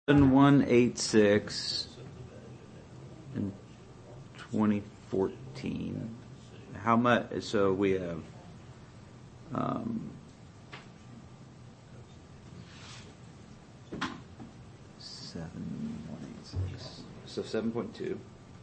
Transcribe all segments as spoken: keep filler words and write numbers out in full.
one eight six in twenty fourteen. How much? So we have um, seven one eight six. So seven point two.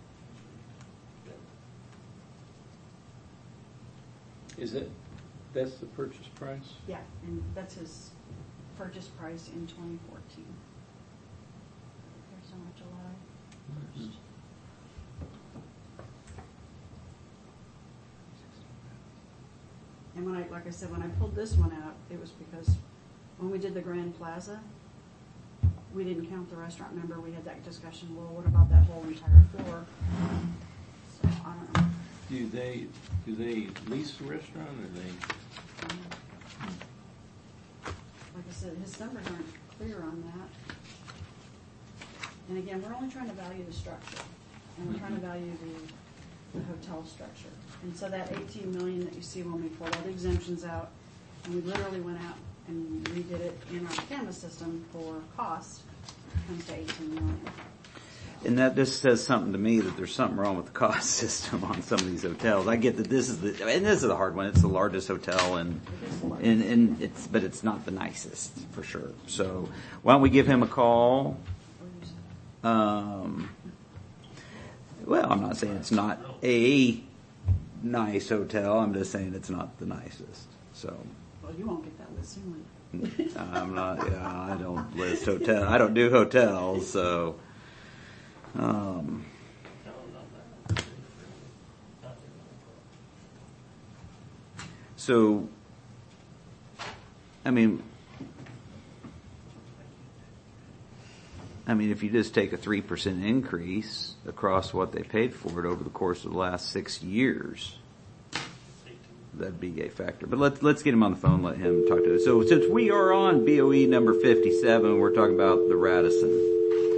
Is it? That's the purchase price? Yeah, and that's his purchase price in twenty fourteen. There's on July first. And when I, like I said, when I pulled this one out, it was because when we did the Grand Plaza, we didn't count the restaurant. Remember, we had that discussion. Well, what about that whole entire floor? So I don't know. Do they do they lease the restaurant or they? Um, like I said, his numbers aren't clear on that. And again, we're only trying to value the structure, and we're trying to value the, the hotel structure. And so that eighteen million that you see when we pulled all the exemptions out, and we literally went out and redid it in our Canvas system for cost, comes to eighteen million. And that just says something to me that there's something wrong with the cost system on some of these hotels. I get that this is the, and this is the hard one. It's the largest hotel, and and, and it's, but it's not the nicest for sure. So why don't we give him a call? Um, well, I'm not saying it's not a nice hotel. I'm just saying it's not the nicest. So. Well, you won't get that listing one. I'm not. Yeah, I don't list hotel. I don't do hotels. So. Um, so, I mean, I mean, if you just take a three percent increase across what they paid for it over the course of the last six years, that'd be a factor. But let's let's get him on the phone. Let him talk to us. So, since we are on B O E number fifty-seven, we're talking about the Radisson.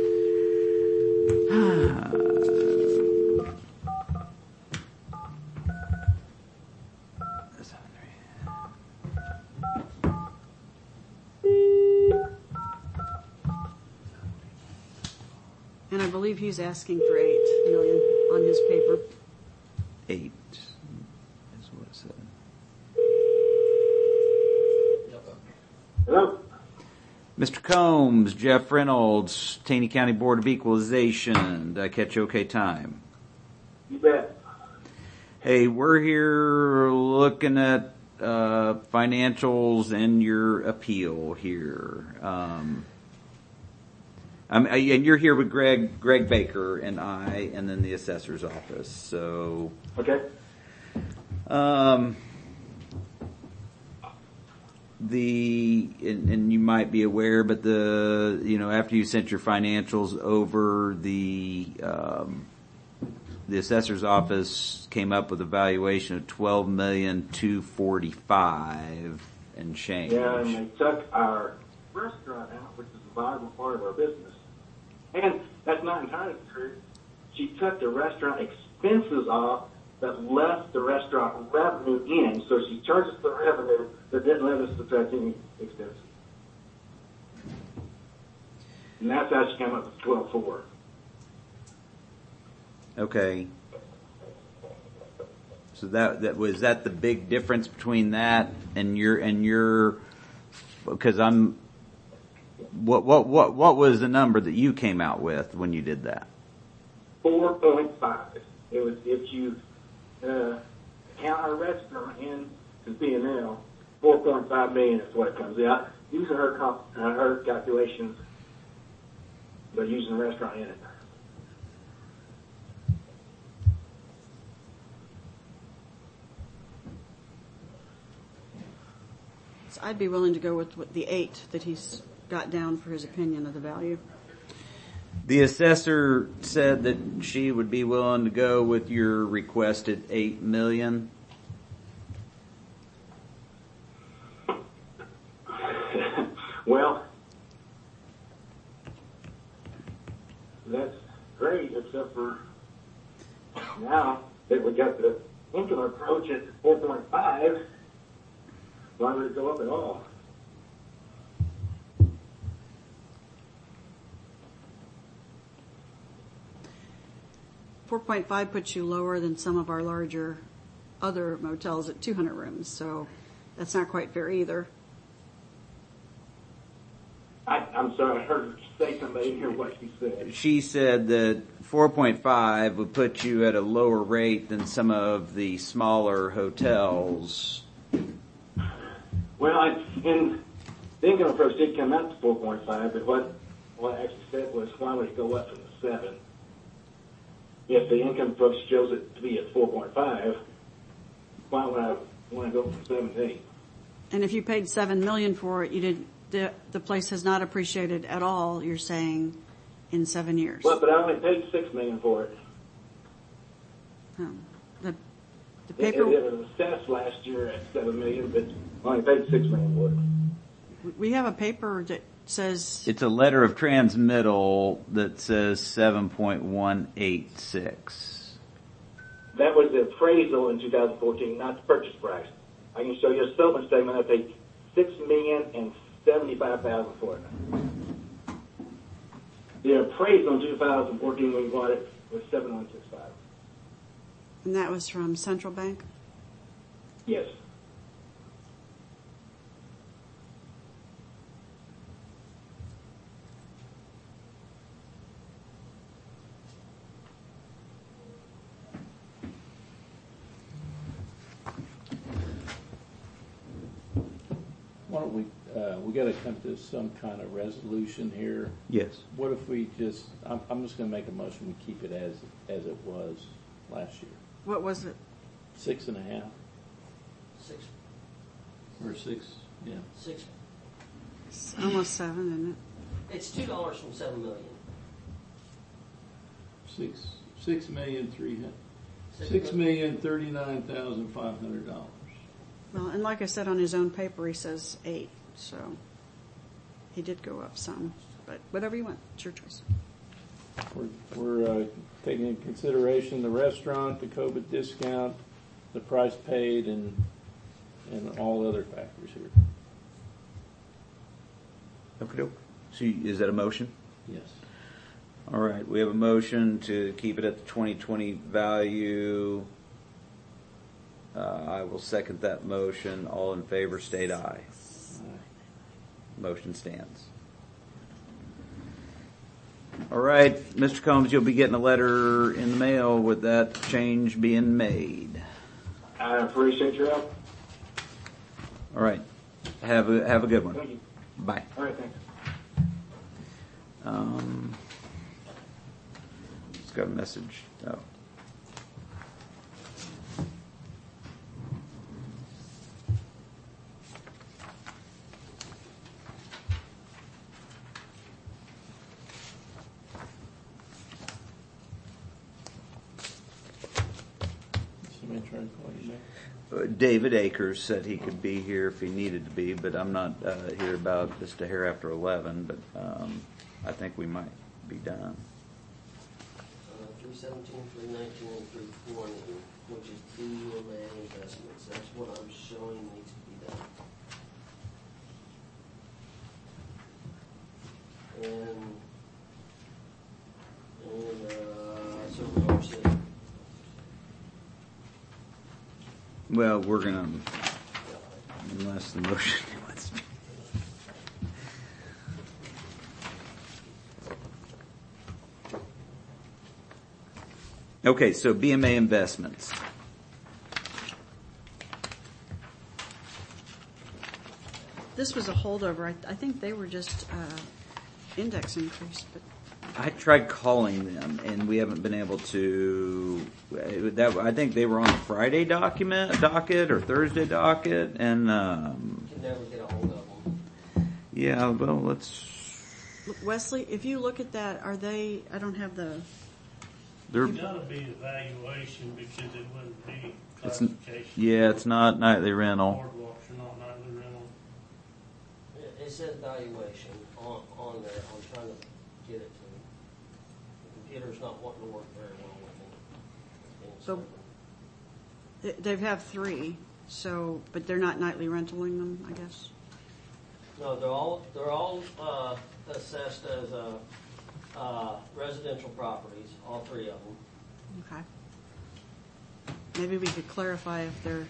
And I believe he's asking for eight million on his paper. Eight is what it said. Hello? Mister Combs, Jeff Reynolds, Taney County Board of Equalization. Did I catch you okay time? You bet. Hey, we're here looking at uh, financials and your appeal here. Um, I'm, I, and you're here with Greg, Greg Baker and I, and then the assessor's office. So, Okay. um, the and, and you might be aware, but the you know after you sent your financials over, the um, the assessor's office came up with a valuation of twelve million two forty five and change. Yeah, and they took our restaurant out, which is a viable part of our business. And that's not entirely true. She took the restaurant expenses off, but left the restaurant revenue in. So she charges the revenue, but didn't let us subtract any expenses. And that's how she came up with twelve four. Okay. So that that was that the big difference between that and your and your because I'm what what what what was the number that you came out with when you did that? Four point five. It was if you uh, count our restaurant in as B and L, four point five million is what it comes out. Using her comp, uh, her calculations, but using the restaurant in it. So I'd be willing to go with what the eight that he's got down for his opinion of the value. The assessor said that she would be willing to go with your requested eight million. Well, that's great, except for now that we got the income approach at four point five. Why would it go up at all? four point five puts you lower than some of our larger other motels at two hundred rooms, so that's not quite fair either. I, I'm sorry, I heard her say something, I didn't hear what she said. She said that four point five would put you at a lower rate than some of the smaller hotels. Well, I, and the income approach did come out to four point five, but what, what I actually said was, why would it go up from the seven? If the income approach shows it to be at four point five, why would I want to go from seven to eight? And if you paid seven million for it, you did, the, the place has not appreciated at all, you're saying, in seven years. Well, but I only paid six million for it. Oh, the, the It, paper, it was assessed last year at seven million, but I only paid six million for it. we have a paper that says, It's a letter of transmittal that says seven point one eight six. That was the appraisal in two thousand fourteen, not the purchase price. I can show you a settlement statement. I paid six million and seventy-five thousand for it. The appraisal in two thousand fourteen when we bought it was seven one six five. and that was from Central Bank? Yes. Why don't we, uh, we gotta come to some kind of resolution here. Yes. What if we just, I'm, I'm just gonna make a motion, we keep it as, as it was last year. What was it? Six and a half, Six, or six, yeah. six, It's almost seven, isn't it? it's two dollars from seven million. Six, six million, three hundred, Six six million, thirty-nine thousand, five hundred dollars. Well, and like I said, on his own paper, he says eight, so he did go up some, but whatever you want, it's your choice. We're, we're, uh, taking into consideration the restaurant, the COVID discount, the price paid, and, and all other factors here. Okay. So is that a motion? Yes. All right. We have a motion to keep it at the twenty twenty value. Uh, I will second that motion. All in favor, state aye. Motion stands. All right, Mister Combs, you'll be getting a letter in the mail with that change being made. I appreciate your help. All right. Have a have a good one. Thank you. Bye. All right, thanks. Um, it's got a message. Oh. Somebody trying to call you back? Uh, David Akers said he could be here if he needed to be, but I'm not uh, here about just a hair after eleven, but um, I think we might be done. Uh, three seventeen, three nineteen, and three twenty, which is B M A investments. That's what I'm showing needs to be done. And, and, uh, so Norm said, Well, we're gonna, unless the motion wants to. Okay, so B M A Investments. This was a holdover. I, I think they were just uh, index increase, but I tried calling them, and we haven't been able to. That I think they were on a Friday document docket or Thursday docket, and um, can never get a hold of them. yeah. Well, let's. Wesley, if you look at that, are they? I don't have the. They're, It's gotta be evaluation because it wouldn't be it's, classification. yeah, it's not nightly rental. Boardwalks are not nightly rental. It, it says valuation on, on there. I'm trying to get it to me. The computer's not wanting to work very well with me. So- They, they have three, so but they're not nightly rentaling them, I guess. No, they're all, they're all, uh, assessed as, uh, uh, residential properties, all three of them. Okay. Maybe we could clarify if they're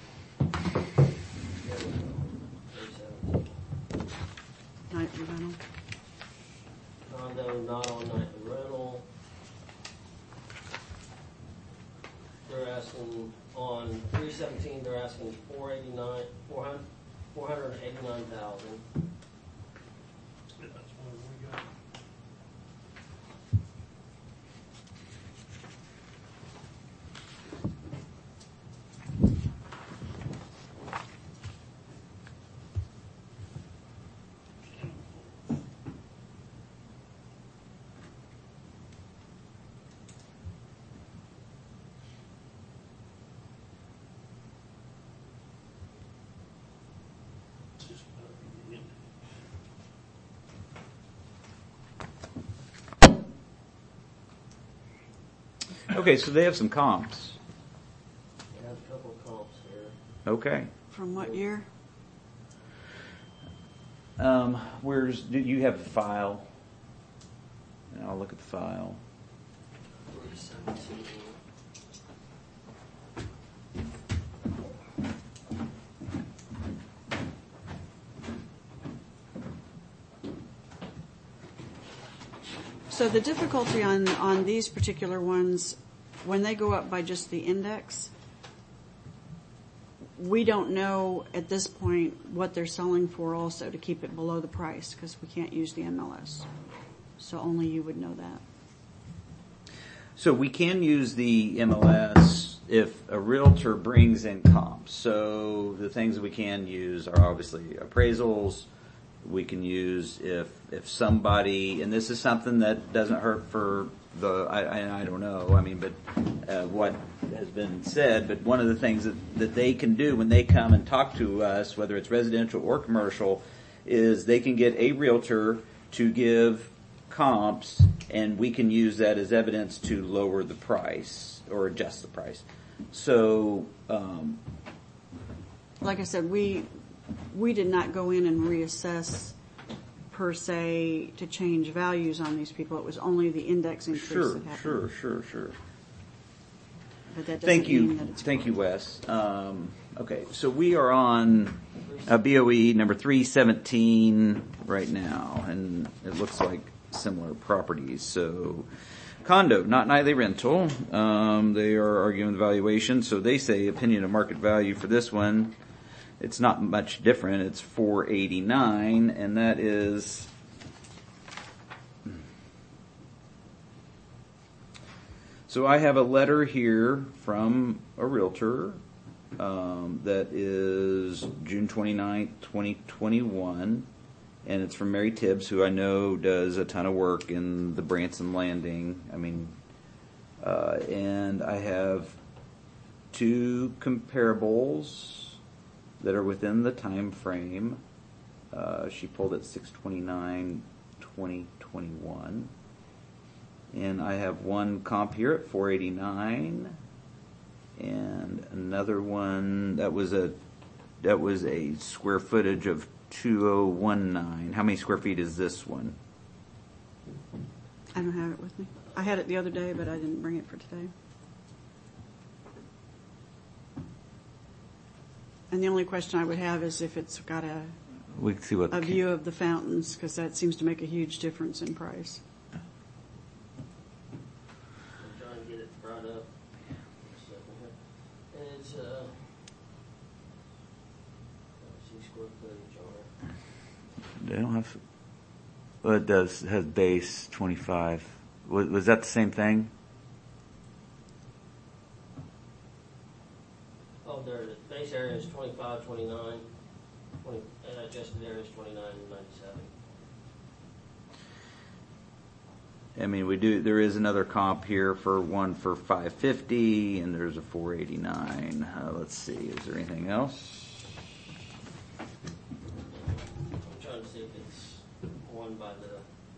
nightly rental. Condo not on nightly rental. They're asking, on three seventeen, they're asking four eighty-nine, four hundred, four hundred eighty-nine thousand. That's what we got. It's just about the end. Okay, so they have some comps. They have a couple of comps here. Okay. From what year? Um, where's, do you have the file? And I'll look at the file. three seventeen. So the difficulty on, on these particular ones, when they go up by just the index, we don't know at this point what they're selling for also to keep it below the price because we can't use the M L S. So only you would know that. So we can use the M L S if a realtor brings in comps. So the things that we can use are obviously appraisals. We can use if if somebody, and this is something that doesn't hurt for the, I, I, I don't know, I mean, but uh, what has been said, but one of the things that, that they can do when they come and talk to us, whether it's residential or commercial, is they can get a realtor to give comps, and we can use that as evidence to lower the price or adjust the price. So, um, Like I said, we we did not go in and reassess per se to change values on these people. It was only the index increase sure, that happened. sure, sure, sure. But that doesn't Thank you, mean that it's thank you, Wes. Um, okay, so we are on uh, B O E number three seventeen right now, and it looks like similar properties. So, condo, not nightly rental. Um, they are arguing the valuation, so they say opinion of market value for this one. It's not much different. It's four eighty-nine, and that is. So I have a letter here from a realtor um, that is June twenty-ninth, twenty twenty-one, and it's from Mary Tibbs, who I know does a ton of work in the Branson Landing. I mean, uh, and I have two comparables that are within the time frame. Uh, she pulled at six twenty-nine, twenty twenty-one. And I have one comp here at four eighty-nine, and another one that was a that was a square footage of two thousand nineteen. How many square feet is this one? I don't have it with me. I had it the other day, but I didn't bring it for today. And the only question I would have is if it's got a We can see what a view of the fountains, because that seems to make a huge difference in price. I'm trying to get it brought up. Just a second here. And it's, uh, let's see square footage on it. They don't have. Well, it does. It has base twenty-five. Was, was that the same thing? Oh, there, the base area is twenty-five, twenty-nine, twenty, uh, adjusted area is twenty-nine and ninety-seven. I mean, we do. There is another comp here for one for five fifty, and there's a four eighty-nine. Uh, let's see. Is there anything else? I'm trying to see if it's one by the,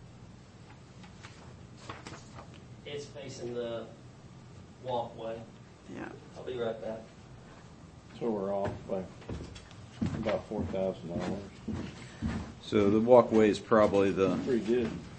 it's facing the walkway. Yeah. I'll be right back. So we're off by about four thousand dollars. So the walkway is probably the Pretty good.